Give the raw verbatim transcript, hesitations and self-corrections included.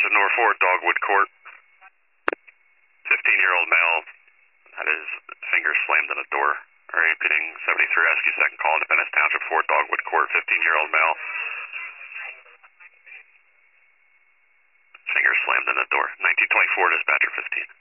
to North Fort, Dogwood Court. fifteen-year-old male had his finger slammed in a door. Repeating seventy-three Rescue, second call, Independence Township, Fort Dogwood Court, fifteen-year-old male. Finger slammed in the door. nineteen twenty-four, dispatcher fifteen.